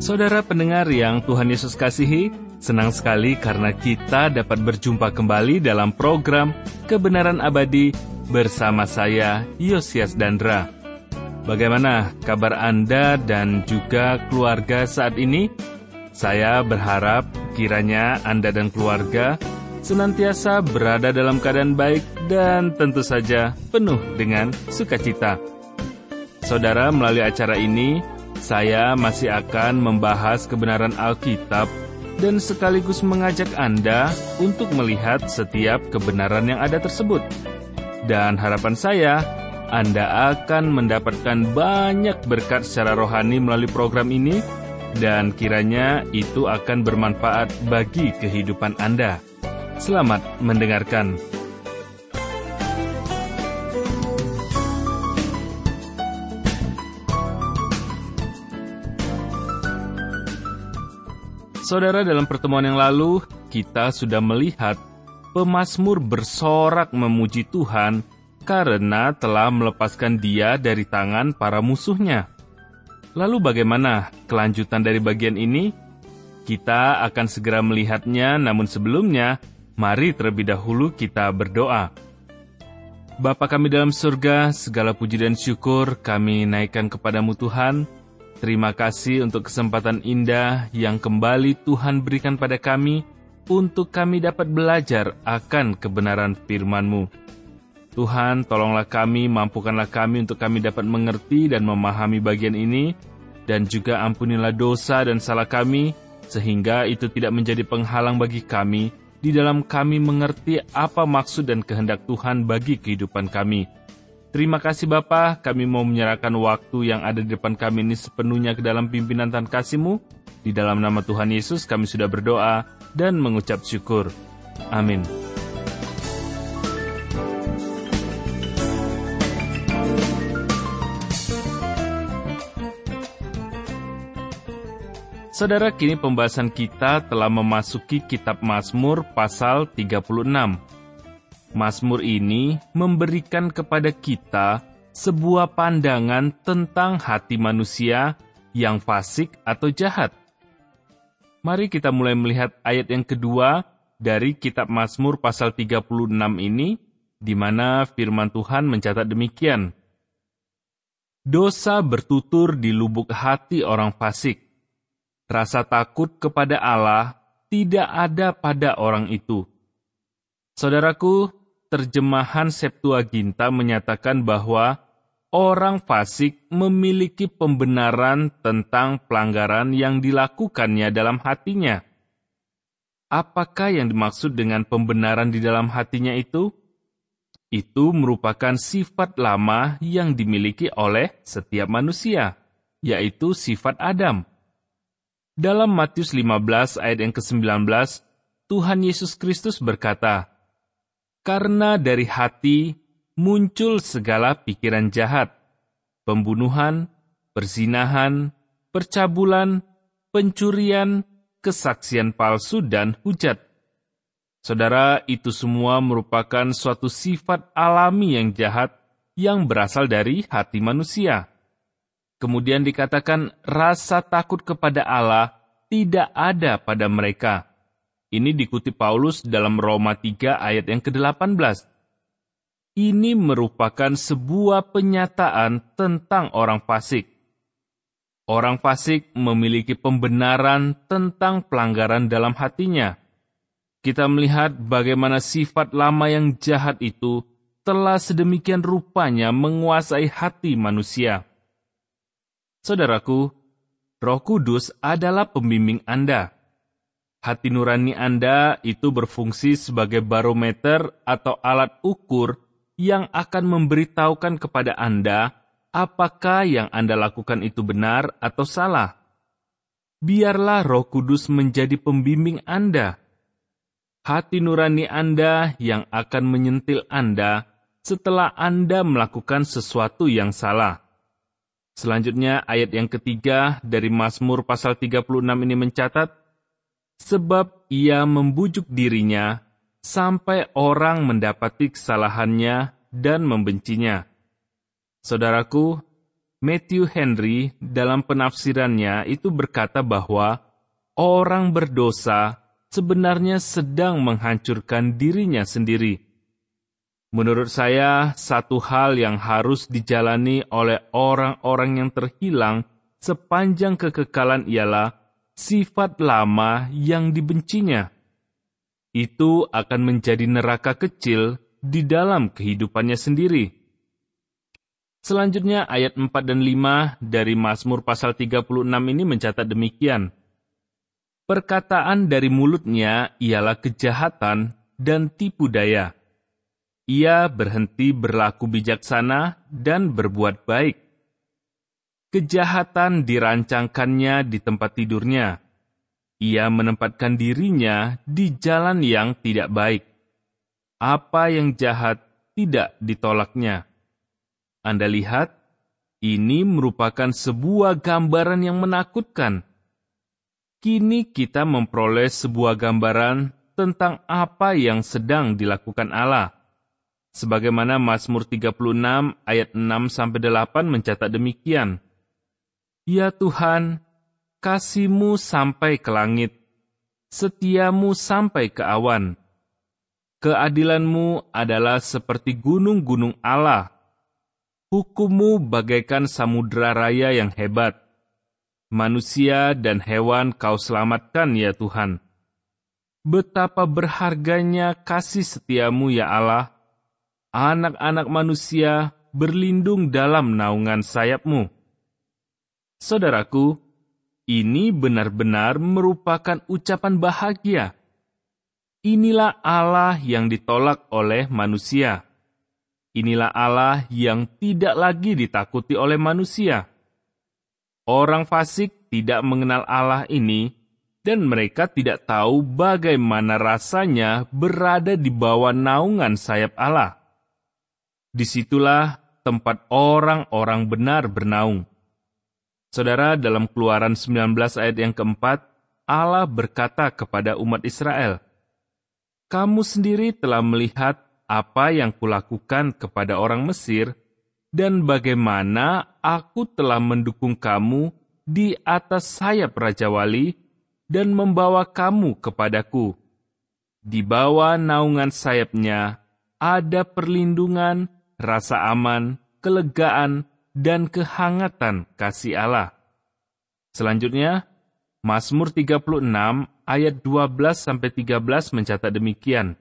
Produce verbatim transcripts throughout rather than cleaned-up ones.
Saudara pendengar yang Tuhan Yesus kasihi, senang sekali karena kita dapat berjumpa kembali dalam program Kebenaran Abadi bersama saya, Yosias Dandra. Bagaimana kabar Anda dan juga keluarga saat ini? Saya berharap kiranya Anda dan keluarga senantiasa berada dalam keadaan baik dan tentu saja penuh dengan sukacita. Saudara, melalui acara ini, saya masih akan membahas kebenaran Alkitab dan sekaligus mengajak Anda untuk melihat setiap kebenaran yang ada tersebut. Dan harapan saya, Anda akan mendapatkan banyak berkat secara rohani melalui program ini, dan kiranya itu akan bermanfaat bagi kehidupan Anda. Selamat mendengarkan. Saudara, dalam pertemuan yang lalu, kita sudah melihat pemazmur bersorak memuji Tuhan karena telah melepaskan dia dari tangan para musuhnya. Lalu bagaimana kelanjutan dari bagian ini? Kita akan segera melihatnya, namun sebelumnya, mari terlebih dahulu kita berdoa. Bapa kami dalam surga, segala puji dan syukur kami naikkan kepadamu Tuhan. Terima kasih untuk kesempatan indah yang kembali Tuhan berikan pada kami untuk kami dapat belajar akan kebenaran firman-Mu. Tuhan, tolonglah kami, mampukanlah kami untuk kami dapat mengerti dan memahami bagian ini, dan juga ampunilah dosa dan salah kami, sehingga itu tidak menjadi penghalang bagi kami di dalam kami mengerti apa maksud dan kehendak Tuhan bagi kehidupan kami. Terima kasih Bapa, kami mau menyerahkan waktu yang ada di depan kami ini sepenuhnya ke dalam pimpinan dan kasih-Mu. Di dalam nama Tuhan Yesus kami sudah berdoa dan mengucap syukur. Amin. Saudara, kini pembahasan kita telah memasuki kitab Mazmur pasal tiga puluh enam. Mazmur ini memberikan kepada kita sebuah pandangan tentang hati manusia yang fasik atau jahat. Mari kita mulai melihat ayat yang kedua dari kitab Mazmur pasal tiga puluh enam ini, di mana firman Tuhan mencatat demikian. Dosa bertutur di lubuk hati orang fasik. Rasa takut kepada Allah tidak ada pada orang itu. Saudaraku, terjemahan Septuaginta menyatakan bahwa orang fasik memiliki pembenaran tentang pelanggaran yang dilakukannya dalam hatinya. Apakah yang dimaksud dengan pembenaran di dalam hatinya itu? Itu merupakan sifat lama yang dimiliki oleh setiap manusia, yaitu sifat Adam. Dalam Matius lima belas ayat yang kesembilan belas, Tuhan Yesus Kristus berkata, "Karena dari hati muncul segala pikiran jahat, pembunuhan, perzinahan, percabulan, pencurian, kesaksian palsu, dan hujat." Saudara, itu semua merupakan suatu sifat alami yang jahat yang berasal dari hati manusia. Kemudian dikatakan rasa takut kepada Allah tidak ada pada mereka. Ini dikutip Paulus dalam Roma tiga ayat yang kedelapan belas. Ini merupakan sebuah penyataan tentang orang fasik. Orang fasik memiliki pembenaran tentang pelanggaran dalam hatinya. Kita melihat bagaimana sifat lama yang jahat itu telah sedemikian rupanya menguasai hati manusia. Saudaraku, Roh Kudus adalah pembimbing Anda. Hati nurani Anda itu berfungsi sebagai barometer atau alat ukur yang akan memberitahukan kepada Anda apakah yang Anda lakukan itu benar atau salah. Biarlah Roh Kudus menjadi pembimbing Anda. Hati nurani Anda yang akan menyentil Anda setelah Anda melakukan sesuatu yang salah. Selanjutnya, ayat yang ketiga dari Mazmur pasal tiga puluh enam ini mencatat, sebab ia membujuk dirinya sampai orang mendapati kesalahannya dan membencinya. Saudaraku, Matthew Henry dalam penafsirannya itu berkata bahwa orang berdosa sebenarnya sedang menghancurkan dirinya sendiri. Menurut saya, satu hal yang harus dijalani oleh orang-orang yang terhilang sepanjang kekekalan ialah sifat lama yang dibencinya. Itu akan menjadi neraka kecil di dalam kehidupannya sendiri. Selanjutnya ayat empat dan lima dari Mazmur pasal tiga puluh enam ini mencatat demikian. Perkataan dari mulutnya ialah kejahatan dan tipu daya. Ia berhenti berlaku bijaksana dan berbuat baik. Kejahatan dirancangkannya di tempat tidurnya. Ia menempatkan dirinya di jalan yang tidak baik. Apa yang jahat tidak ditolaknya. Anda lihat, ini merupakan sebuah gambaran yang menakutkan. Kini kita memperoleh sebuah gambaran tentang apa yang sedang dilakukan Allah. Sebagaimana Mazmur tiga puluh enam ayat enam sampai delapan mencatat demikian. Ya Tuhan, kasih-Mu sampai ke langit, setia-Mu sampai ke awan. Keadilan-Mu adalah seperti gunung-gunung Allah. Hukum-Mu bagaikan samudera raya yang hebat. Manusia dan hewan Kau selamatkan, ya Tuhan. Betapa berharganya kasih setia-Mu, ya Allah. Anak-anak manusia berlindung dalam naungan sayap-Mu. Saudaraku, ini benar-benar merupakan ucapan bahagia. Inilah Allah yang ditolak oleh manusia. Inilah Allah yang tidak lagi ditakuti oleh manusia. Orang fasik tidak mengenal Allah ini, dan mereka tidak tahu bagaimana rasanya berada di bawah naungan sayap Allah. Disitulah tempat orang-orang benar bernaung. Saudara, dalam Keluaran sembilan belas ayat yang keempat, Allah berkata kepada umat Israel, "Kamu sendiri telah melihat apa yang kulakukan kepada orang Mesir, dan bagaimana aku telah mendukung kamu di atas sayap Raja Wali, dan membawa kamu kepadaku. Di bawah naungan sayapnya ada perlindungan, rasa aman, kelegaan, dan kehangatan kasih Allah." Selanjutnya, Mazmur tiga puluh enam ayat dua belas sampai tiga belas mencatat demikian.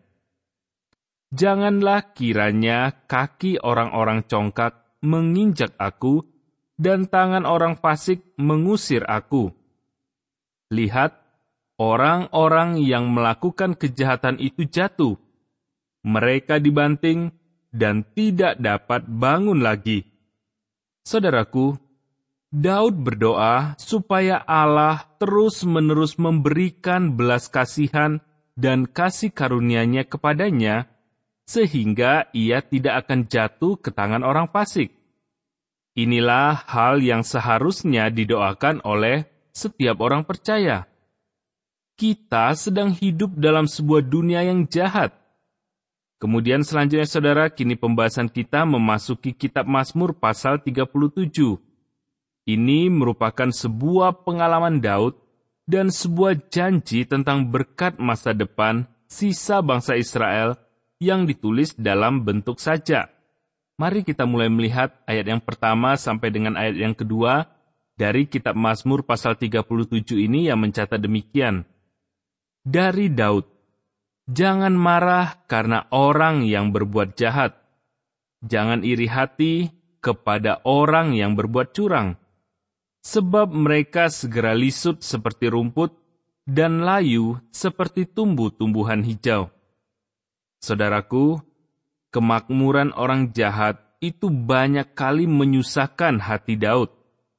Janganlah kiranya kaki orang-orang congkak menginjak aku, dan tangan orang fasik mengusir aku. Lihat, orang-orang yang melakukan kejahatan itu jatuh. Mereka dibanting dan tidak dapat bangun lagi. Saudaraku, Daud berdoa supaya Allah terus-menerus memberikan belas kasihan dan kasih karunia-Nya kepadanya, sehingga ia tidak akan jatuh ke tangan orang fasik. Inilah hal yang seharusnya didoakan oleh setiap orang percaya. Kita sedang hidup dalam sebuah dunia yang jahat. Kemudian selanjutnya saudara, kini pembahasan kita memasuki kitab Mazmur pasal tiga puluh tujuh. Ini merupakan sebuah pengalaman Daud dan sebuah janji tentang berkat masa depan sisa bangsa Israel yang ditulis dalam bentuk sajak. Mari kita mulai melihat ayat yang pertama sampai dengan ayat yang kedua dari kitab Mazmur pasal tiga puluh tujuh ini yang mencatat demikian. Dari Daud, jangan marah karena orang yang berbuat jahat. Jangan iri hati kepada orang yang berbuat curang. Sebab mereka segera lisut seperti rumput dan layu seperti tumbuh-tumbuhan hijau. Saudaraku, kemakmuran orang jahat itu banyak kali menyusahkan hati Daud.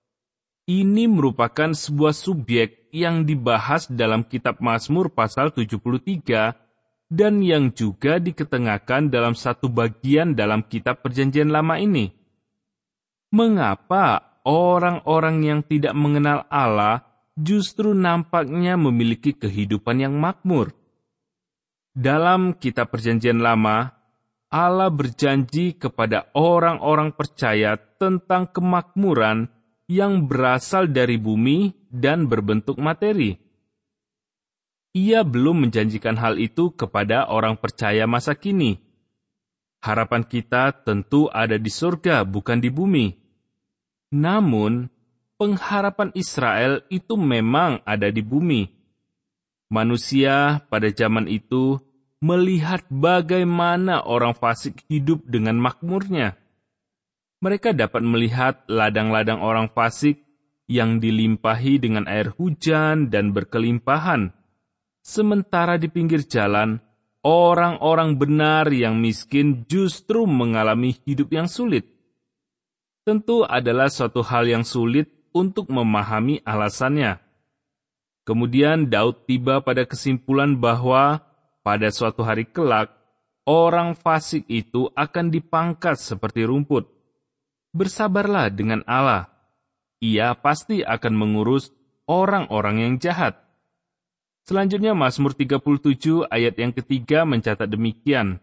Ini merupakan sebuah subjek yang dibahas dalam kitab Mazmur pasal tujuh puluh tiga dan yang juga diketengahkan dalam satu bagian dalam kitab Perjanjian Lama ini. Mengapa orang-orang yang tidak mengenal Allah justru nampaknya memiliki kehidupan yang makmur? Dalam kitab Perjanjian Lama, Allah berjanji kepada orang-orang percaya tentang kemakmuran yang berasal dari bumi dan berbentuk materi. Ia belum menjanjikan hal itu kepada orang percaya masa kini. Harapan kita tentu ada di surga, bukan di bumi. Namun, pengharapan Israel itu memang ada di bumi. Manusia pada zaman itu melihat bagaimana orang fasik hidup dengan makmurnya. Mereka dapat melihat ladang-ladang orang fasik yang dilimpahi dengan air hujan dan berkelimpahan. Sementara di pinggir jalan, orang-orang benar yang miskin justru mengalami hidup yang sulit. Tentu adalah suatu hal yang sulit untuk memahami alasannya. Kemudian Daud tiba pada kesimpulan bahwa pada suatu hari kelak, orang fasik itu akan dipangkas seperti rumput. Bersabarlah dengan Allah. Ia pasti akan mengurus orang-orang yang jahat. Selanjutnya Mazmur tiga puluh tujuh ayat yang ketiga mencatat demikian.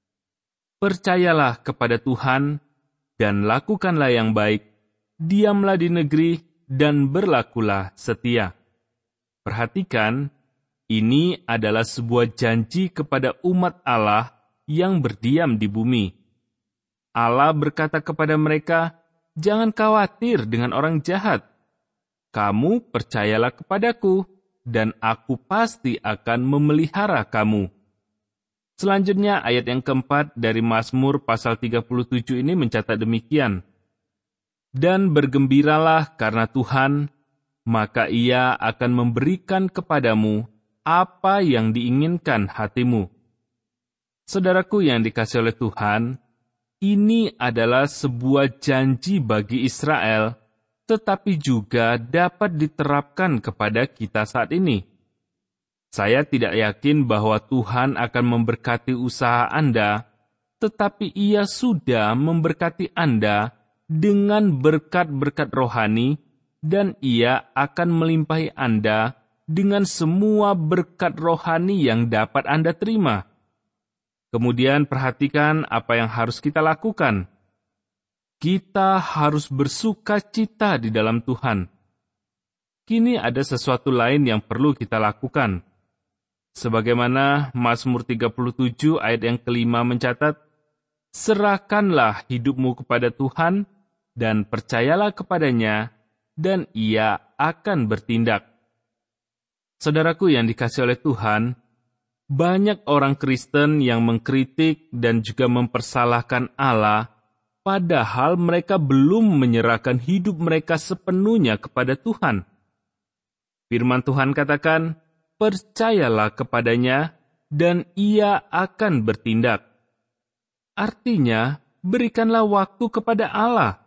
Percayalah kepada Tuhan dan lakukanlah yang baik, diamlah di negeri dan berlakulah setia. Perhatikan, ini adalah sebuah janji kepada umat Allah yang berdiam di bumi. Allah berkata kepada mereka, jangan khawatir dengan orang jahat. Kamu percayalah kepadaku, dan aku pasti akan memelihara kamu. Selanjutnya ayat yang keempat dari Mazmur pasal tiga puluh tujuh ini mencatat demikian. Dan bergembiralah karena Tuhan, maka Ia akan memberikan kepadamu apa yang diinginkan hatimu. Saudaraku yang dikasihi oleh Tuhan, ini adalah sebuah janji bagi Israel, tetapi juga dapat diterapkan kepada kita saat ini. Saya tidak yakin bahwa Tuhan akan memberkati usaha Anda, tetapi Ia sudah memberkati Anda dengan berkat-berkat rohani, dan Ia akan melimpahi Anda dengan semua berkat rohani yang dapat Anda terima. Kemudian perhatikan apa yang harus kita lakukan. Kita harus bersuka cita di dalam Tuhan. Kini ada sesuatu lain yang perlu kita lakukan. Sebagaimana Mazmur tiga puluh tujuh ayat yang kelima mencatat, serahkanlah hidupmu kepada Tuhan dan percayalah kepadanya, dan Ia akan bertindak. Saudaraku yang dikasihi oleh Tuhan, banyak orang Kristen yang mengkritik dan juga mempersalahkan Allah, padahal mereka belum menyerahkan hidup mereka sepenuhnya kepada Tuhan. Firman Tuhan katakan, percayalah kepadanya, dan Ia akan bertindak. Artinya, berikanlah waktu kepada Allah.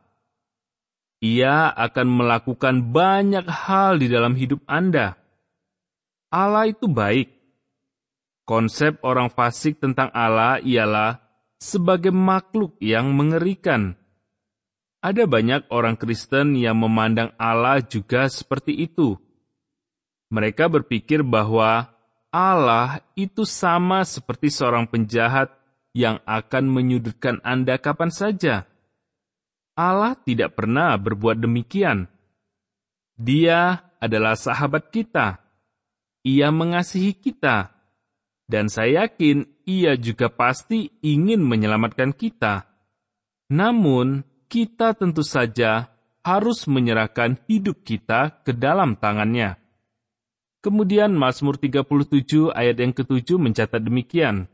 Ia akan melakukan banyak hal di dalam hidup Anda. Allah itu baik. Konsep orang fasik tentang Allah ialah sebagai makhluk yang mengerikan. Ada banyak orang Kristen yang memandang Allah juga seperti itu. Mereka berpikir bahwa Allah itu sama seperti seorang penjahat yang akan menyudutkan Anda kapan saja. Allah tidak pernah berbuat demikian. Dia adalah sahabat kita. Ia mengasihi kita. Dan saya yakin Ia juga pasti ingin menyelamatkan kita. Namun, kita tentu saja harus menyerahkan hidup kita ke dalam tangannya. Kemudian Mazmur tiga puluh tujuh ayat yang ketujuh mencatat demikian.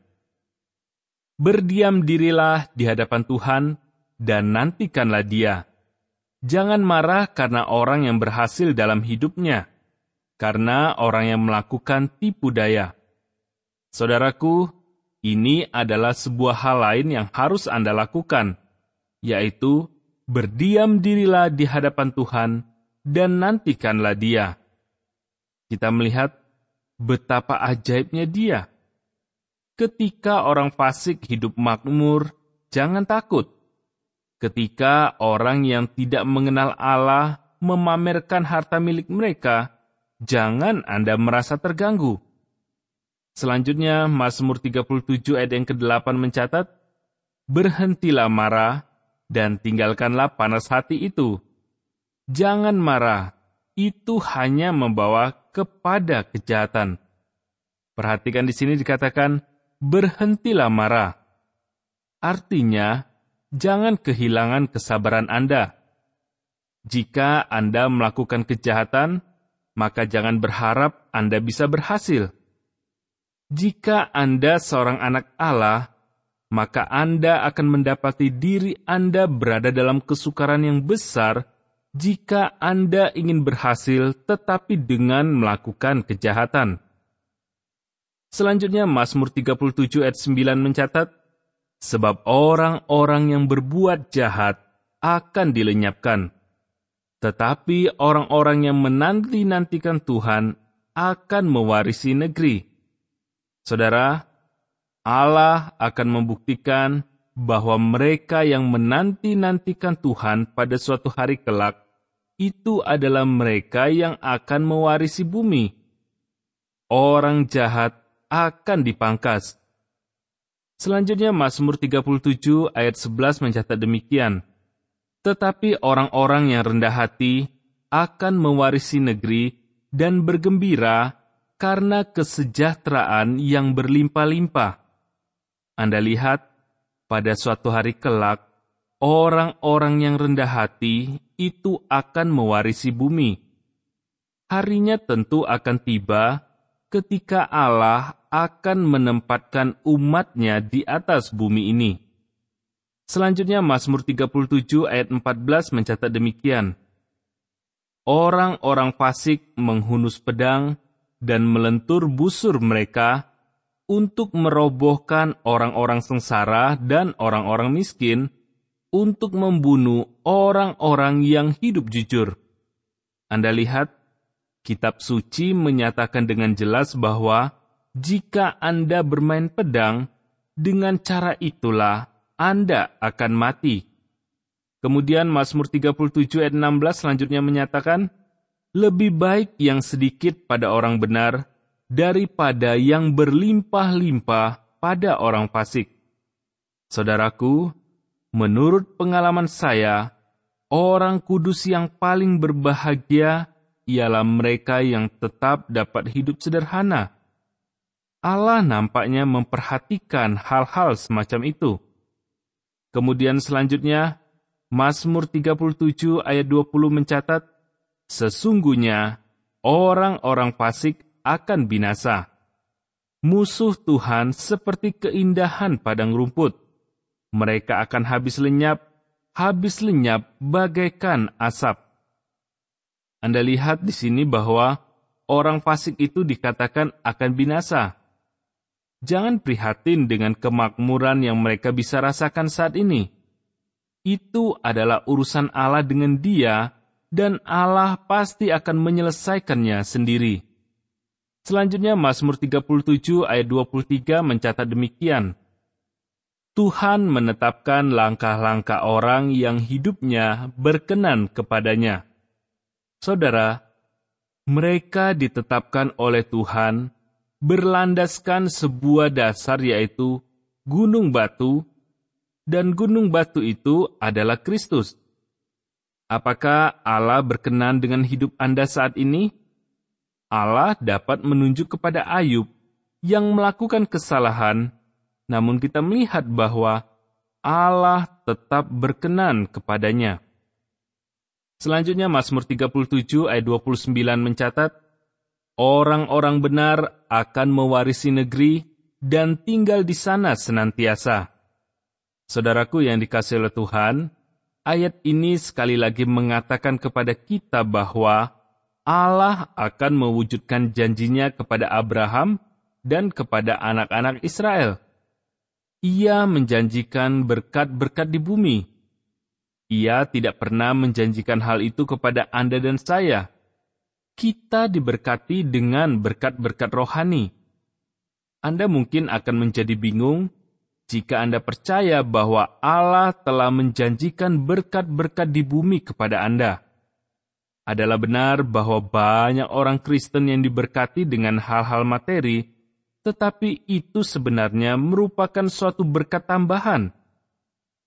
Berdiam dirilah di hadapan Tuhan dan nantikanlah Dia. Jangan marah karena orang yang berhasil dalam hidupnya, karena orang yang melakukan tipu daya. Saudaraku, ini adalah sebuah hal lain yang harus Anda lakukan, yaitu berdiam dirilah di hadapan Tuhan dan nantikanlah Dia. Kita melihat betapa ajaibnya Dia. Ketika orang fasik hidup makmur, jangan takut. Ketika orang yang tidak mengenal Allah memamerkan harta milik mereka, jangan Anda merasa terganggu. Selanjutnya, Mazmur tiga puluh tujuh ayat yang kedelapan mencatat, berhentilah marah dan tinggalkanlah panas hati itu. Jangan marah, itu hanya membawa kepada kejahatan. Perhatikan di sini dikatakan, berhentilah marah. Artinya, jangan kehilangan kesabaran Anda. Jika Anda melakukan kejahatan, maka jangan berharap Anda bisa berhasil. Jika Anda seorang anak Allah, maka Anda akan mendapati diri Anda berada dalam kesukaran yang besar jika Anda ingin berhasil tetapi dengan melakukan kejahatan. Selanjutnya Mazmur tiga puluh tujuh ayat sembilan mencatat, sebab orang-orang yang berbuat jahat akan dilenyapkan, tetapi orang-orang yang menanti-nantikan Tuhan akan mewarisi negeri. Saudara, Allah akan membuktikan bahwa mereka yang menanti-nantikan Tuhan pada suatu hari kelak, itu adalah mereka yang akan mewarisi bumi. Orang jahat akan dipangkas. Selanjutnya Mazmur tiga puluh tujuh ayat sebelas mencatat demikian, tetapi orang-orang yang rendah hati akan mewarisi negeri dan bergembira karena kesejahteraan yang berlimpah-limpah. Anda lihat, pada suatu hari kelak, orang-orang yang rendah hati itu akan mewarisi bumi. Harinya tentu akan tiba ketika Allah akan menempatkan umat-Nya di atas bumi ini. Selanjutnya Mazmur tiga puluh tujuh ayat empat belas mencatat demikian, orang-orang fasik menghunus pedang dan melentur busur mereka untuk merobohkan orang-orang sengsara dan orang-orang miskin, untuk membunuh orang-orang yang hidup jujur. Anda lihat, Kitab Suci menyatakan dengan jelas bahwa jika Anda bermain pedang, dengan cara itulah Anda akan mati. Kemudian Mazmur tiga puluh tujuh ayat enam belas selanjutnya menyatakan, lebih baik yang sedikit pada orang benar daripada yang berlimpah-limpah pada orang fasik. Saudaraku, menurut pengalaman saya, orang kudus yang paling berbahagia ialah mereka yang tetap dapat hidup sederhana. Allah nampaknya memperhatikan hal-hal semacam itu. Kemudian selanjutnya, Mazmur tiga puluh tujuh ayat dua puluh mencatat, sesungguhnya orang-orang fasik akan binasa. Musuh Tuhan seperti keindahan padang rumput. Mereka akan habis lenyap, habis lenyap bagaikan asap. Anda lihat di sini bahwa orang fasik itu dikatakan akan binasa. Jangan prihatin dengan kemakmuran yang mereka bisa rasakan saat ini. Itu adalah urusan Allah dengan dia, dan Allah pasti akan menyelesaikannya sendiri. Selanjutnya Mazmur tiga puluh tujuh ayat dua puluh tiga mencatat demikian, Tuhan menetapkan langkah-langkah orang yang hidupnya berkenan kepadanya. Saudara, mereka ditetapkan oleh Tuhan berlandaskan sebuah dasar, yaitu gunung batu, dan gunung batu itu adalah Kristus. Apakah Allah berkenan dengan hidup Anda saat ini? Allah dapat menunjuk kepada Ayub yang melakukan kesalahan, namun kita melihat bahwa Allah tetap berkenan kepadanya. Selanjutnya Mazmur tiga puluh tujuh ayat dua puluh sembilan mencatat, orang-orang benar akan mewarisi negeri dan tinggal di sana senantiasa. Saudaraku yang dikasihi oleh Tuhan, ayat ini sekali lagi mengatakan kepada kita bahwa Allah akan mewujudkan janjinya kepada Abraham dan kepada anak-anak Israel. Ia menjanjikan berkat-berkat di bumi. Ia tidak pernah menjanjikan hal itu kepada Anda dan saya. Kita diberkati dengan berkat-berkat rohani. Anda mungkin akan menjadi bingung jika Anda percaya bahwa Allah telah menjanjikan berkat-berkat di bumi kepada Anda. Adalah benar bahwa banyak orang Kristen yang diberkati dengan hal-hal materi, tetapi itu sebenarnya merupakan suatu berkat tambahan.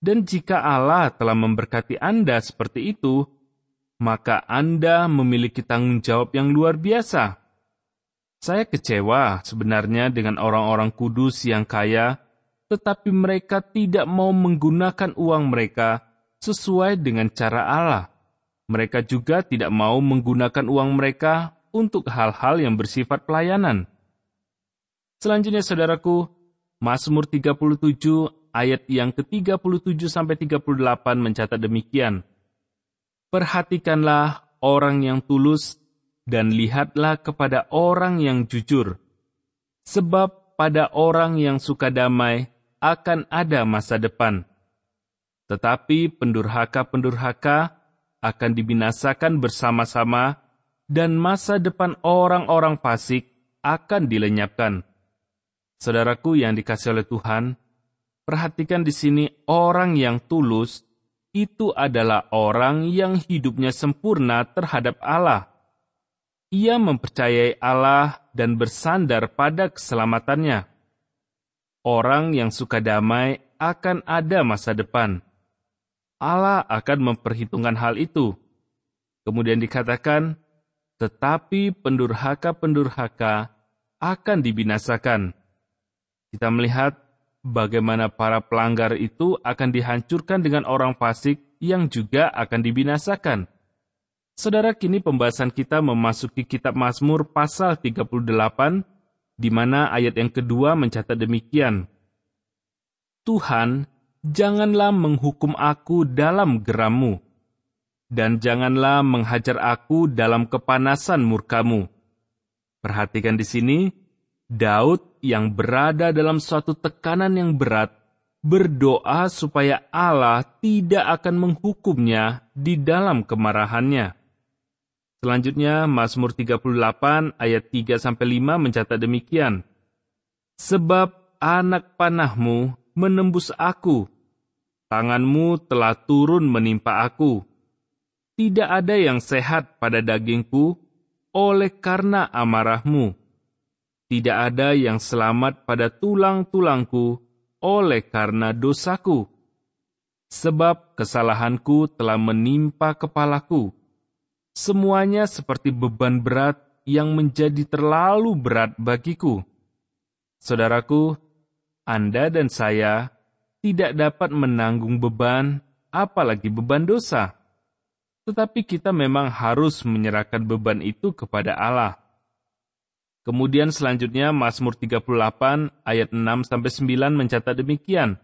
Dan jika Allah telah memberkati Anda seperti itu, maka Anda memiliki tanggung jawab yang luar biasa. Saya kecewa sebenarnya dengan orang-orang kudus yang kaya, tetapi mereka tidak mau menggunakan uang mereka sesuai dengan cara Allah. Mereka juga tidak mau menggunakan uang mereka untuk hal-hal yang bersifat pelayanan. Selanjutnya, saudaraku, Mazmur tiga puluh tujuh ayat yang ke tiga puluh tujuh sampai tiga puluh delapan mencatat demikian. Perhatikanlah orang yang tulus dan lihatlah kepada orang yang jujur. Sebab pada orang yang suka damai akan ada masa depan. Tetapi pendurhaka-pendurhaka akan dibinasakan bersama-sama dan masa depan orang-orang fasik akan dilenyapkan. Saudaraku yang dikasihi oleh Tuhan, perhatikan di sini orang yang tulus itu adalah orang yang hidupnya sempurna terhadap Allah. Ia mempercayai Allah dan bersandar pada keselamatannya. Orang yang suka damai akan ada masa depan. Allah akan memperhitungkan hal itu. Kemudian dikatakan, tetapi pendurhaka-pendurhaka akan dibinasakan. Kita melihat bagaimana para pelanggar itu akan dihancurkan dengan orang fasik yang juga akan dibinasakan. Saudara, kini pembahasan kita memasuki kitab Mazmur pasal tiga puluh delapan, di mana ayat yang kedua mencatat demikian. Tuhan, janganlah menghukum aku dalam geram-Mu, dan janganlah menghajar aku dalam kepanasan murka-Mu. Perhatikan di sini, Daud yang berada dalam suatu tekanan yang berat, berdoa supaya Allah tidak akan menghukumnya di dalam kemarahannya. Selanjutnya, Mazmur tiga puluh delapan ayat tiga sampai lima mencatat demikian. Sebab anak panahmu menembus aku, tanganmu telah turun menimpa aku. Tidak ada yang sehat pada dagingku oleh karena amarahmu. Tidak ada yang selamat pada tulang-tulangku oleh karena dosaku. Sebab kesalahanku telah menimpa kepalaku. Semuanya seperti beban berat yang menjadi terlalu berat bagiku. Saudaraku, Anda dan saya tidak dapat menanggung beban, apalagi beban dosa. Tetapi kita memang harus menyerahkan beban itu kepada Allah. Kemudian selanjutnya Mazmur tiga puluh delapan ayat enam sampai sembilan mencatat demikian.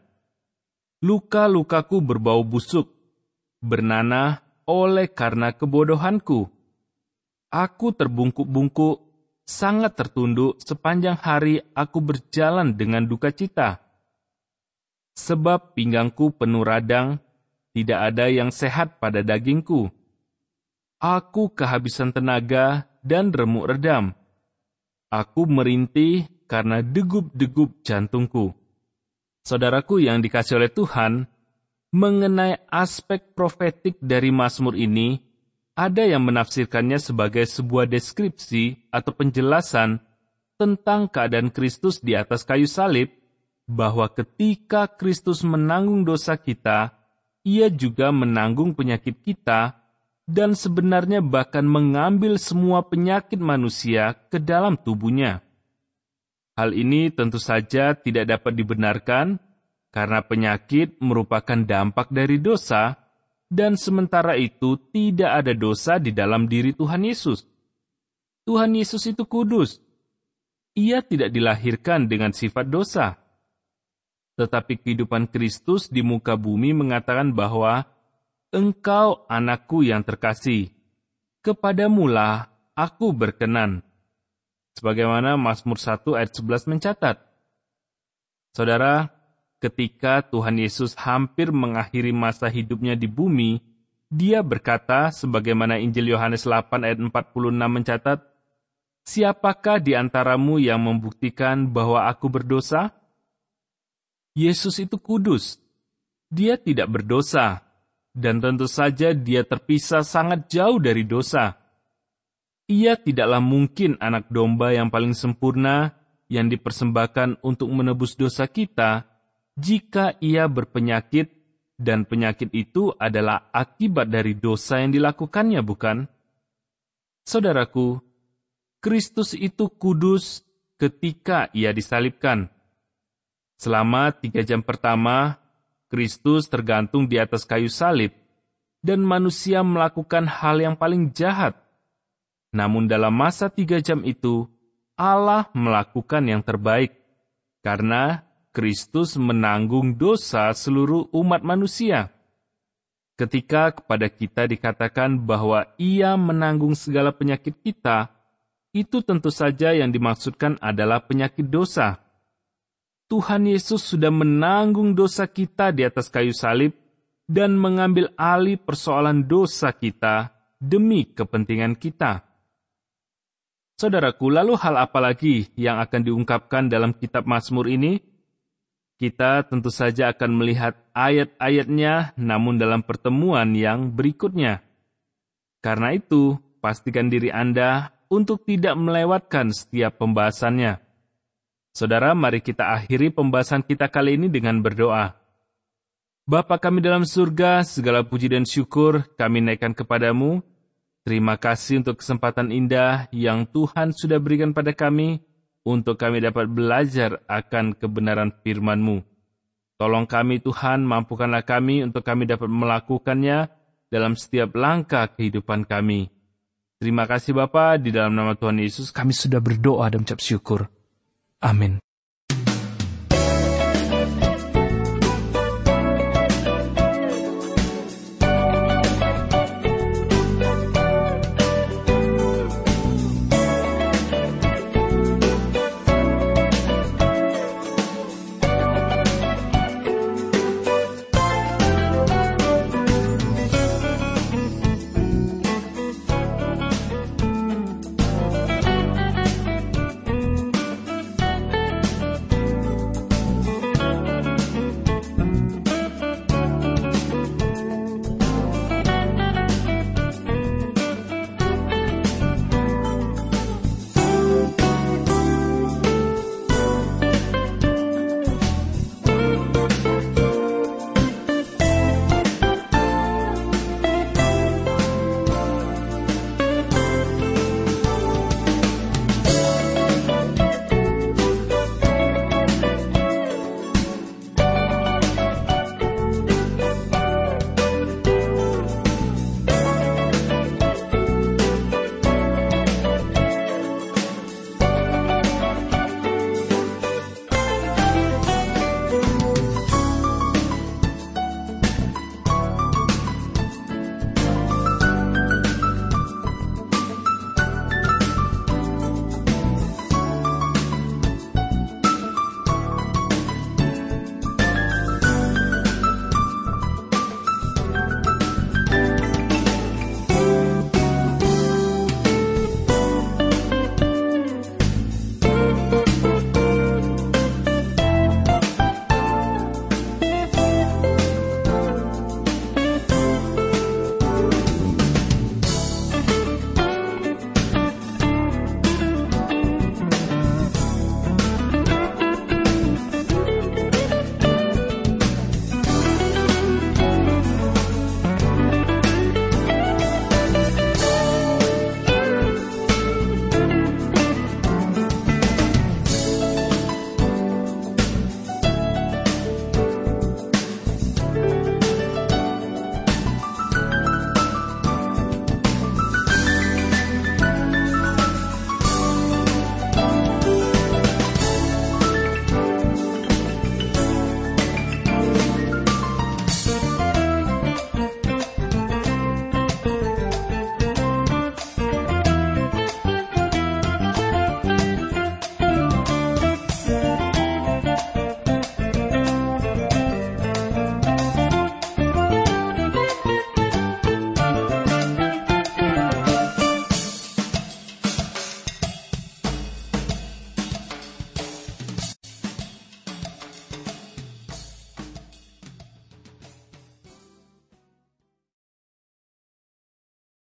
Luka-lukaku berbau busuk, bernanah oleh karena kebodohanku. Aku terbungkuk-bungkuk, sangat tertunduk sepanjang hari aku berjalan dengan duka cita. Sebab pinggangku penuh radang, tidak ada yang sehat pada dagingku. Aku kehabisan tenaga dan remuk redam. Aku merintih karena degup-degup jantungku. Saudaraku yang dikasihi oleh Tuhan, mengenai aspek profetik dari Mazmur ini, ada yang menafsirkannya sebagai sebuah deskripsi atau penjelasan tentang keadaan Kristus di atas kayu salib, bahwa ketika Kristus menanggung dosa kita, Ia juga menanggung penyakit kita, dan sebenarnya bahkan mengambil semua penyakit manusia ke dalam tubuhnya. Hal ini tentu saja tidak dapat dibenarkan, karena penyakit merupakan dampak dari dosa, dan sementara itu tidak ada dosa di dalam diri Tuhan Yesus. Tuhan Yesus itu kudus. Ia tidak dilahirkan dengan sifat dosa. Tetapi kehidupan Kristus di muka bumi mengatakan bahwa Engkau anakku yang terkasih, kepadamulah aku berkenan. Sebagaimana Mazmur satu ayat sebelas mencatat. Saudara, ketika Tuhan Yesus hampir mengakhiri masa hidupnya di bumi, Dia berkata, sebagaimana Injil Yohanes delapan ayat empat puluh enam mencatat, Siapakah di antaramu yang membuktikan bahwa aku berdosa? Yesus itu kudus. Dia tidak berdosa. Dan tentu saja Dia terpisah sangat jauh dari dosa. Ia tidaklah mungkin anak domba yang paling sempurna yang dipersembahkan untuk menebus dosa kita jika Ia berpenyakit dan penyakit itu adalah akibat dari dosa yang dilakukannya, bukan? Saudaraku, Kristus itu kudus ketika ia disalibkan. Selama tiga jam pertama, Kristus tergantung di atas kayu salib, dan manusia melakukan hal yang paling jahat. Namun dalam masa tiga jam itu, Allah melakukan yang terbaik, karena Kristus menanggung dosa seluruh umat manusia. Ketika kepada kita dikatakan bahwa Ia menanggung segala penyakit kita, itu tentu saja yang dimaksudkan adalah penyakit dosa. Tuhan Yesus sudah menanggung dosa kita di atas kayu salib dan mengambil alih persoalan dosa kita demi kepentingan kita. Saudaraku, lalu hal apa lagi yang akan diungkapkan dalam kitab Mazmur ini? Kita tentu saja akan melihat ayat-ayatnya, namun dalam pertemuan yang berikutnya. Karena itu, pastikan diri Anda untuk tidak melewatkan setiap pembahasannya. Saudara, mari kita akhiri pembahasan kita kali ini dengan berdoa. Bapa kami dalam surga, segala puji dan syukur kami naikkan kepadamu. Terima kasih untuk kesempatan indah yang Tuhan sudah berikan pada kami, untuk kami dapat belajar akan kebenaran firman-Mu. Tolong kami Tuhan, mampukanlah kami untuk kami dapat melakukannya dalam setiap langkah kehidupan kami. Terima kasih Bapa, di dalam nama Tuhan Yesus kami sudah berdoa dan ucap syukur. Amin.